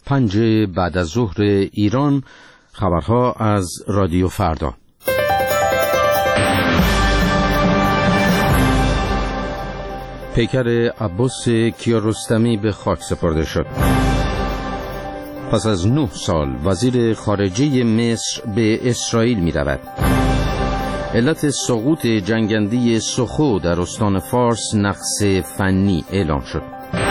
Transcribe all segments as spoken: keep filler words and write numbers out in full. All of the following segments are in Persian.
پنج بعد از ظهر ایران. خبرها از رادیو فردا. پیکر عباس کیارستمی به خاک سپرده شد. پس از نه سال وزیر خارجه مصر به اسرائیل می رود. علت سقوط جنگنده سخو در استان فارس نقص فنی اعلام شد.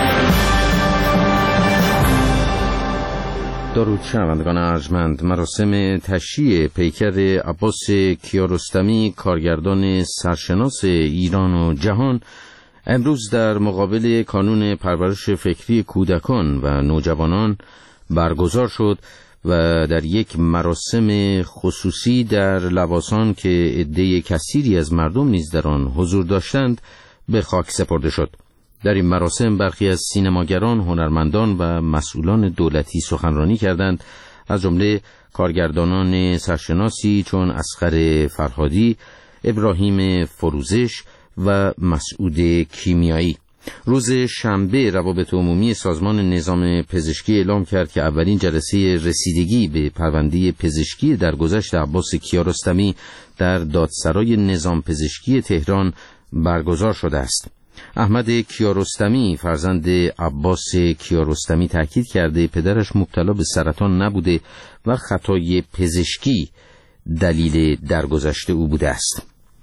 درود شنوندگان ارجمند، مراسم تشییع پیکر عباس کیارستمی کارگردان سرشناس ایران و جهان امروز در مقابل کانون پرورش فکری کودکان و نوجوانان برگزار شد و در یک مراسم خصوصی در لواسان که عده کثیری از مردم نیز در آن حضور داشتند به خاک سپرده شد. در این مراسم برخی از سینماگران، هنرمندان و مسئولان دولتی سخنرانی کردند، از جمله کارگردانان سرشناسی چون اصغر فرهادی، ابراهیم فروزش و مسعود کیمیایی. روز شنبه روابط عمومی سازمان نظام پزشکی اعلام کرد که اولین جلسه رسیدگی به پرونده پزشکی درگذشت عباس کیارستمی در دادسرای نظام پزشکی تهران برگزار شده است. احمد کیارستمی فرزند عباس کیارستمی تاکید کرده پدرش مبتلا به سرطان نبوده و خطای پزشکی دلیل درگذشت او بوده است.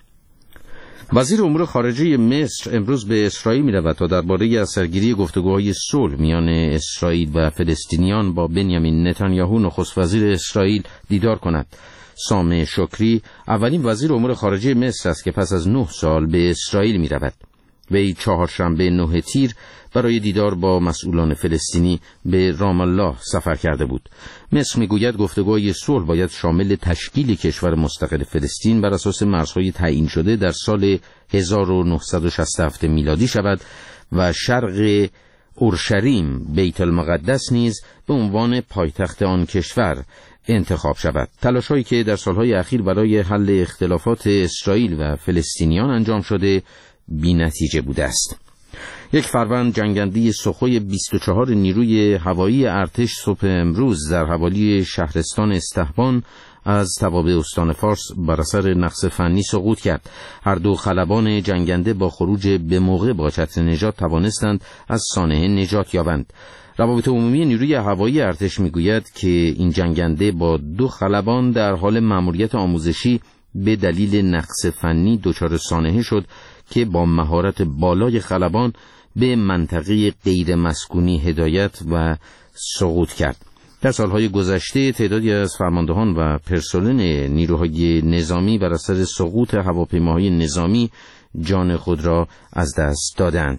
وزیر امور خارجه مصر امروز به اسرائیل می رود تا درباره اثرگیری گفتگوهای صلح میان اسرائیل و فلسطینیان با بنیامین نتانیاهو نخست وزیر اسرائیل دیدار کند. سام شکری اولین وزیر امور خارجه مصر است که پس از نه سال به اسرائیل می رود. وی چهارشنبه نه تیر برای دیدار با مسئولان فلسطینی به رام الله سفر کرده بود. مصر میگوید گفتگوهای صلح باید شامل تشکیل کشور مستقل فلسطین بر اساس مرزهای تعیین شده در سال هزار و نهصد و شصت و هفت میلادی شود و شرق اورشلیم بیت المقدس نیز به عنوان پایتخت آن کشور انتخاب شود. تلاش‌هایی که در سالهای اخیر برای حل اختلافات اسرائیل و فلسطینیان انجام شده بی نتیجه بوده است. یک فروند جنگنده سخوی بیست و چهار نیروی هوایی ارتش صبح امروز در حوالی شهرستان استحبان از توابع استان فارس بر اثر نقص فنی سقوط کرد. هر دو خلبان جنگنده با خروج به موقع با چتر نجات توانستند از سانحه نجات یابند. روابط عمومی نیروی هوایی ارتش میگوید که این جنگنده با دو خلبان در حال مأموریت آموزشی به دلیل نقص فنی دچار سانحه شد که با مهارت بالای خلبان به منطقه غیر مسکونی هدایت و سقوط کرد. در سالهای گذشته تعدادی از فرماندهان و پرسنل نیروهای نظامی بر اثر سقوط هواپیماهای نظامی جان خود را از دست دادند.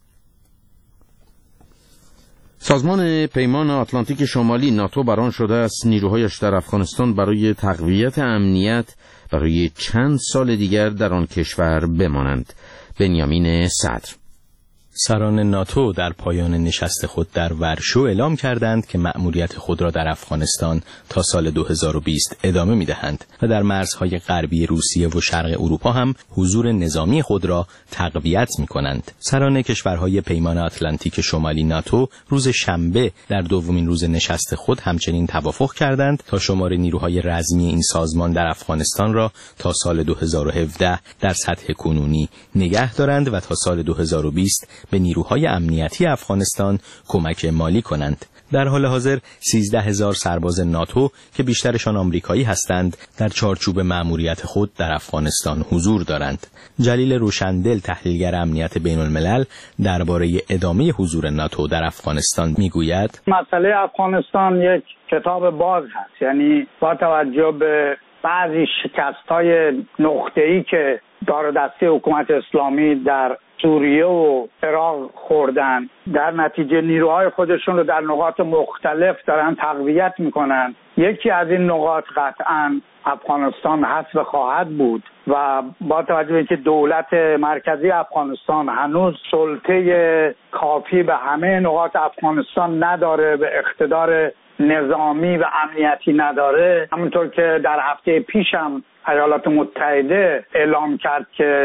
سازمان پیمان آتلانتیک شمالی ناتو بران شده است نیروهایش در افغانستان برای تقویت امنیت برای چند سال دیگر در آن کشور بمانند. بنیامین صدر. سران ناتو در پایان نشست خود در ورشو اعلام کردند که مأموریت خود را در افغانستان تا سال دو هزار و بیست ادامه می‌دهند و در مرزهای غربی روسیه و شرق اروپا هم حضور نظامی خود را تقویت می‌کنند. سران کشورهای پیمان آتلانتیک شمالی ناتو روز شنبه در دومین روز نشست خود همچنین توافق کردند تا شمار نیروهای رزمی این سازمان در افغانستان را تا سال دو هزار و هفده در سطح کنونی نگه دارند و تا سال دو هزار و بیست به نیروهای امنیتی افغانستان کمک مالی کنند. در حال حاضر سیزده هزار سرباز ناتو که بیشترشان آمریکایی هستند در چارچوب مأموریت خود در افغانستان حضور دارند. جلیل روشندل تحلیلگر امنیت بین الملل درباره ادامه حضور ناتو در افغانستان میگوید مسئله افغانستان یک کتاب باز هست، یعنی با توجه به بعضی شکست‌های نقطه‌ای که دار و دسته حکومت اسلامی در سوریه و عراق خوردن، در نتیجه نیروهای خودشون رو در نقاط مختلف دارن تقویت میکنن. یکی از این نقاط قطعاً افغانستان هست و خواهد بود و با توجه به اینکه دولت مرکزی افغانستان هنوز سلطه کافی به همه نقاط افغانستان نداره، به اقتدار نظامی و امنیتی نداره، همونطور که در هفته پیشم ایالات متحده اعلام کرد که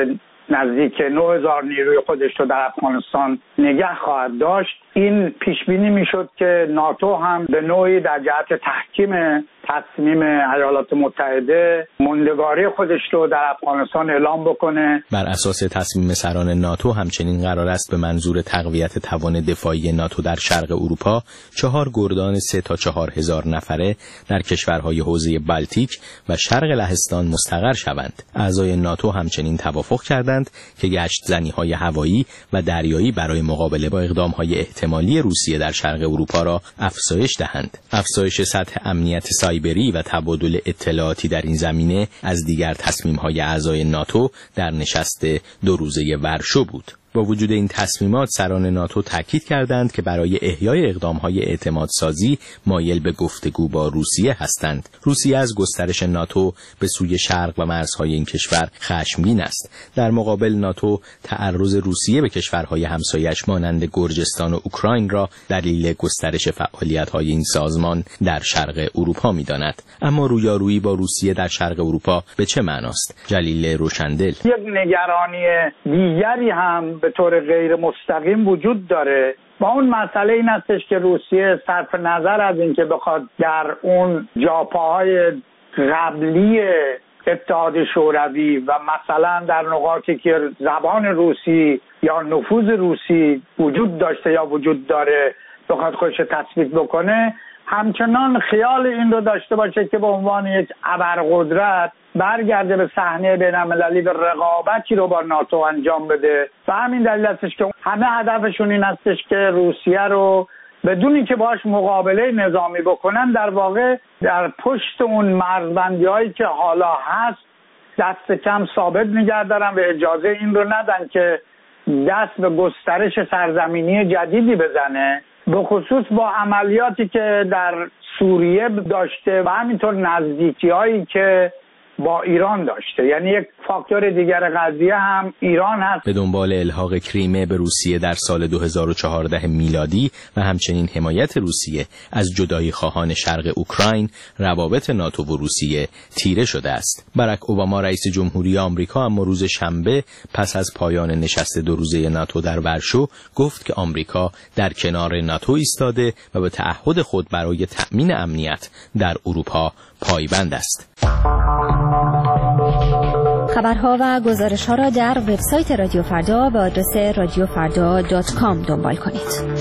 نزدیک نه هزار نیروی خودش رو در افغانستان نگه خواهد داشت. این پیش بینی میشد که ناتو هم به نوعی در جهت تحکیم تصمیم ایالات متحده موندگاری خودش رو در افغانستان اعلام بکنه. بر اساس تصمیم سران ناتو همچنین قرار است به منظور تقویت توان دفاعی ناتو در شرق اروپا چهار گردان سه تا چهار هزار نفره در کشورهای حوزه بالتیک و شرق لهستان مستقر شوند. اعضای ناتو همچنین توافق کردند که گشت زنی‌های هوایی و دریایی برای مقابله با اقدام‌های احتمالی روسیه در شرق اروپا را افزایش دهند. افزایش سطح امنیت سایبری و تبادل اطلاعاتی در این زمینه از دیگر تصمیم‌های اعضای ناتو در نشست دو روزه ورشو بود. با وجود این تصمیمات سران ناتو تاکید کردند که برای احیای اقدام‌های اعتمادسازی مایل به گفتگو با روسیه هستند. روسیه از گسترش ناتو به سوی شرق و مرزهای این کشور خشمگین است. در مقابل ناتو تعرض روسیه به کشورهای همسایه‌اش مانند گرجستان و اوکراین را دلیل گسترش فعالیت‌های این سازمان در شرق اروپا می‌داند. اما رویارویی با روسیه در شرق اروپا به چه معناست؟ جلیل روشندل: یک نگرانی دیگری هم به طور غیر مستقیم وجود داره و اون مسئله این هستش که روسیه صرف نظر از اینکه بخواد در اون جاپاهای قبلی اتحاد شوروی و مثلا در نقاطی که زبان روسی یا نفوذ روسی وجود داشته یا وجود داره بخواد خودش تثبیت بکنه، همچنان خیال این رو داشته باشه که به عنوان یک ابرقدرت برگرده به صحنه بین‌المللی و رقابتی رو با ناتو انجام بده و همین دلیل هستش که همه هدفشون این هستش که روسیه رو بدون اینکه باهاش مقابله نظامی بکنن در واقع در پشت اون مرزبندی‌هایی که حالا هست دست کم ثابت نگه دارن و اجازه این رو ندن که دست به گسترش سرزمینی جدیدی بزنه، به خصوص با عملیاتی که در سوریه داشته و همینطور نزدیکی‌هایی که با ایران داشته. یعنی یک فاکتور دیگر قضیه هم ایران هست. به دنبال الحاق کریمه به روسیه در سال دو هزار و چهارده میلادی و همچنین حمایت روسیه از جدایی خواهان شرق اوکراین، روابط ناتو و روسیه تیره شده است. باراک اوباما رئیس جمهوری آمریکا اما روز شنبه پس از پایان نشست دو روزه ناتو در ورشو گفت که آمریکا در کنار ناتو ایستاده و به تعهد خود برای تأمین امنیت در اروپا پایبند است. خبرها و گزارش‌ها را در وبسایت رادیو فردا به آدرس رادیو فردا دات کام دنبال کنید.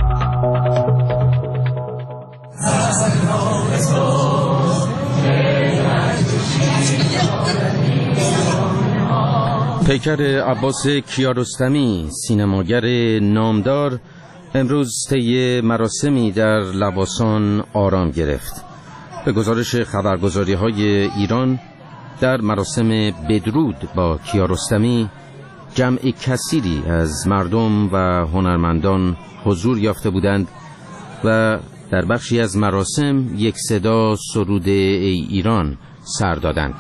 پیکر عباس کیارستمی، سینماگر نامدار، امروز طی مراسمی در لواسان آرام گرفت. به گزارش خبرگزاری‌های ایران در مراسم بدرود با کیارستمی جمع کثیری از مردم و هنرمندان حضور یافته بودند و در بخشی از مراسم یک صدا سرود ای ایران سر دادند.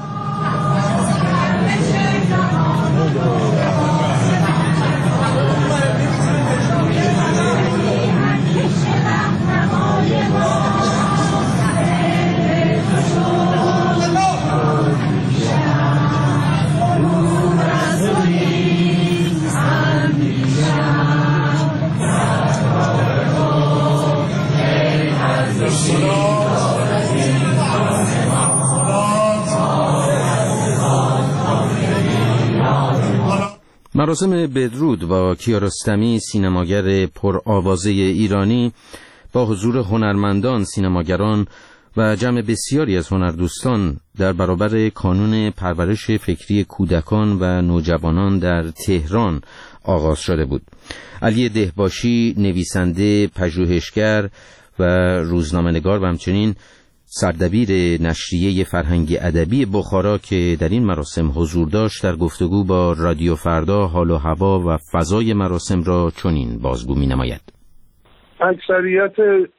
مراسم بدرود با کیارستمی، سینماگر پرآوازه ایرانی، با حضور هنرمندان، سینماگران و جمع بسیاری از هنردوستان در برابر کانون پرورش فکری کودکان و نوجوانان در تهران آغاز شده بود. علی دهباشی، نویسنده، پژوهشگر و روزنامه‌نگار و همچنین سردبیر نشریه فرهنگ ادبی بخارا که در این مراسم حضور داشت، در گفتگو با رادیو فردا حال و هوا و فضای مراسم را چنین بازگو می‌نماید. اکثریت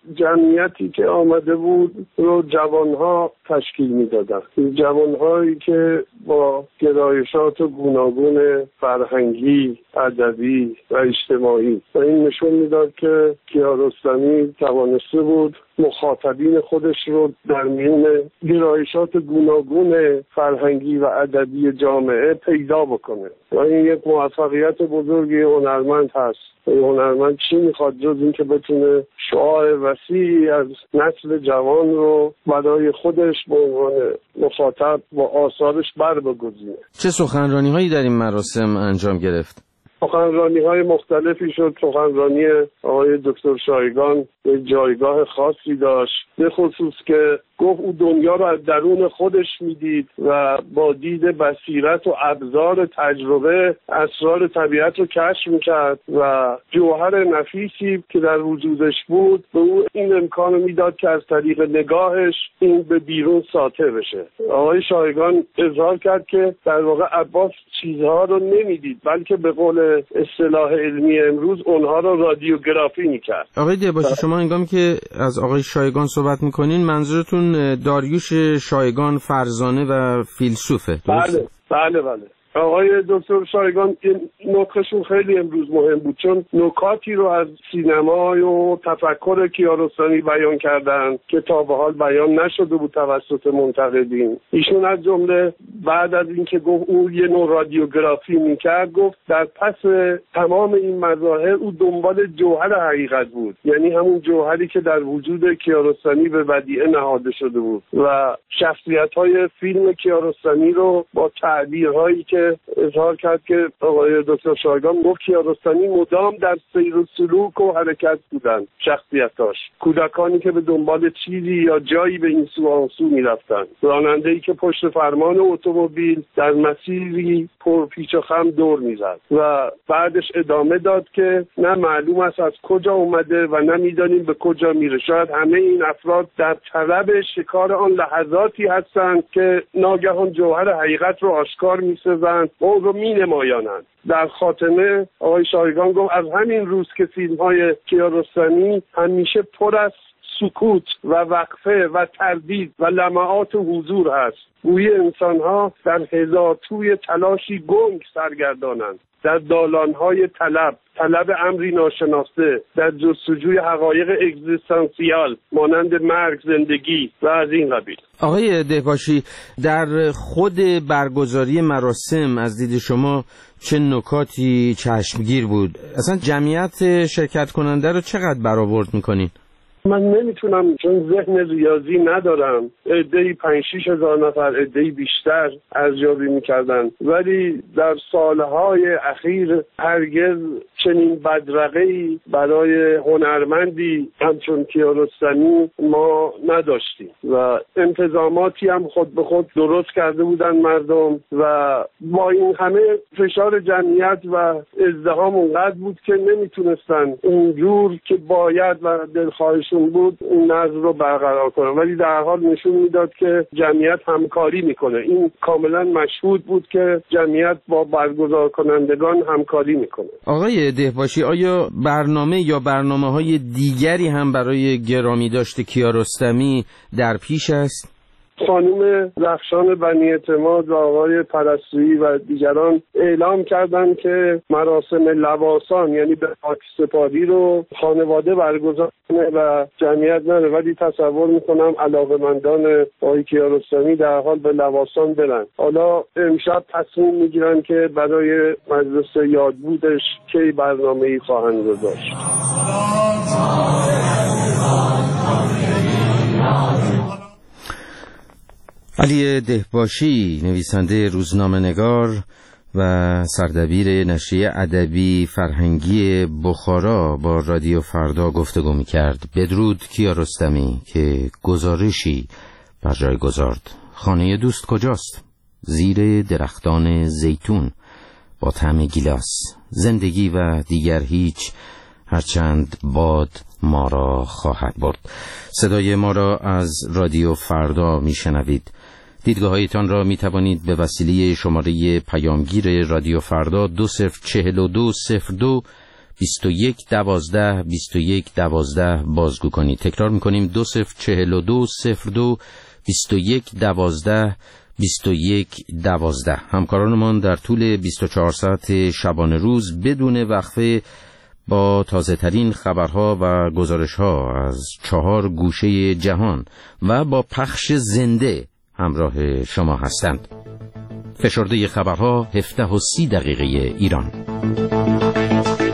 جمعیتی که آمده بود رو جوانها تشکیل میدادن، جوانهایی که با گرایشات گوناگون فرهنگی، ادبی و اجتماعی، و این نشون میداد که کیارستمی توانسته بود مخاطبین خودش رو در میان گرایشات گوناگون فرهنگی و ادبی جامعه پیدا بکنه و این یک موفقیت بزرگی هنرمند هست. هنرمند چی میخواد جز این که بتونه شعاع وسیعی از نسل جوان رو برای خودش به عنوان مخاطب با آثارش بر بگزینه. چه سخنرانی هایی در این مراسم انجام گرفت؟ سخنرانی های مختلفی شد. سخنرانی آقای دکتر شایگان جایگاه خاصی داشت، به خصوص که گفت او دنیا رو از درون خودش میدید و با دید بصیرت و ابزار تجربه اسرار طبیعت رو کشف میکرد و جوهر نفیسی که در وجودش بود به او این امکان رو میداد که از طریق نگاهش این به بیرون ساطع بشه. آقای شایگان اظهار کرد که در واقع عباس چیزها رو نمیدید، بلکه به قول اصطلاح علمی امروز اونها رو رادیوگرافی میکرد. آقای دهباشی، شما هنگامی که از آقای شایگان صحبت میکنین منظورتون داریوش شایگان فرزانه و فیلسوفه؟ بله بله بله. آقای دکتر شایگان این نکتهشون خیلی امروز مهم بود، چون نکاتی رو از سینمای و تفکر کیارستمی بیان کردن که تا به حال بیان نشده بود توسط منتقدین. ایشون از جمله بعد از اینکه گفت او یه نوع رادیوگرافی میکرد، گفت در پس تمام این مظاهر او دنبال جوهر حقیقت بود، یعنی همون جوهری که در وجود کیارستمی به ودیعه نهاده شده بود و شخصیت‌های فیلم کیارستمی رو با تعبیرهایی که اظهار کرد که آقای دکتر شایگان گفت کیارستمی مدام در سیر و سلوک و حرکت بودن، شخصیتاش کودکانی که به دنبال چیزی یا جایی به این سو آن سو میرفتن، راننده‌ای که پشت فرمان اتومبیل در مسیری پر پیچ و خم دور میزد و بعدش ادامه داد که نه معلوم است از کجا اومده و نه میدانیم به کجا میره. شاید همه این افراد در طلب شکار آن لحظاتی هستند که ناگهان جوهر حقیقت رو آشکار می‌سازند و اون رو می‌نمایانند. در خاتمه آقای شایگان گفت از همین روز که فیلم‌های کیارستمی همیشه پر از سکوت و وقفه و تردید و لمعات حضور هست، گویی انسان‌ها در هزار توی تلاشی گنگ سرگردانند، در دالان‌های طلب، طلب امری ناشناخته، در جستجوی حقایق اگزیستانسیال مانند مرگ، زندگی و از این قبیل. آقای دهباشی، در خود برگزاری مراسم از دید شما چه نکاتی چشمگیر بود؟ اصلا جمعیت شرکت کننده رو چقدر برآورد می‌کنین؟ من نمیتونم چون ذهن ریاضی ندارم، عده‌ای پنج شیش هزار نفر، عده‌ای بیشتر ارزیابی میکردن، ولی در سالهای اخیر هرگز چنین بدرقه‌ای برای هنرمندی همچون کیارستمی ما نداشتیم و انتظاماتی هم خود به خود درست کرده بودن مردم و با این همه فشار جمعیت و ازدحام اونقدر بود که نمیتونستن اونجور که باید و دلخواهش بود این نظم رو برقرار کنه، ولی در حال نشون میداد که جمعیت همکاری میکنه. این کاملا مشهود بود که جمعیت با برگزار کنندگان همکاری میکنه. آقای دهباشی، آیا برنامه یا برنامه‌های دیگری هم برای گرامی داشته کیارستمی در پیش است؟ خانم رخشان بنی اعتماد و آقای پرستویی و دیگران اعلام کردند که مراسم لواسان یعنی به خاک سپاری رو خانواده برگزار کنه و جمعیت نره، ولی تصور میکنم علاقه‌مندان آقای کیارستمی در حال به لواسان برن. حالا امشب تصمیم میگیرن که برای مجلس یادبودش کی برنامه‌ای خواهند گذاشت. علی دهباشی، نویسنده روزنامه‌نگار و سردبیر نشریه ادبی فرهنگی بخارا، با رادیو فردا گفتگو می‌کرد. بدرود کیارستمی که گزارشی بر جای گذارد. خانه دوست کجاست؟ زیر درختان زیتون با طعم گیلاس. زندگی و دیگر هیچ، هرچند باد ما را خواهد برد. صدای ما را از رادیو فردا میشنوید. دیدگاهایتان را می توانید به وسیله شماره پیامگیر رادیو فردا دو صفر چهل و دو صفر دو بیست و یک دوازده بیست و یک دوازده بازگو کنید. تکرار میکنیم دو صفر چهل و دو صفر دو بیست و یک دوازده بیست و یک دوازده. همکارانمان در طول بیست و چهار ساعت شبانه روز بدون وقفه با تازه ترین خبرها و گزارشها از چهار گوشه جهان و با پخش زنده همراه شما هستند. فشرده خبرها هفده و سی دقیقه ایران.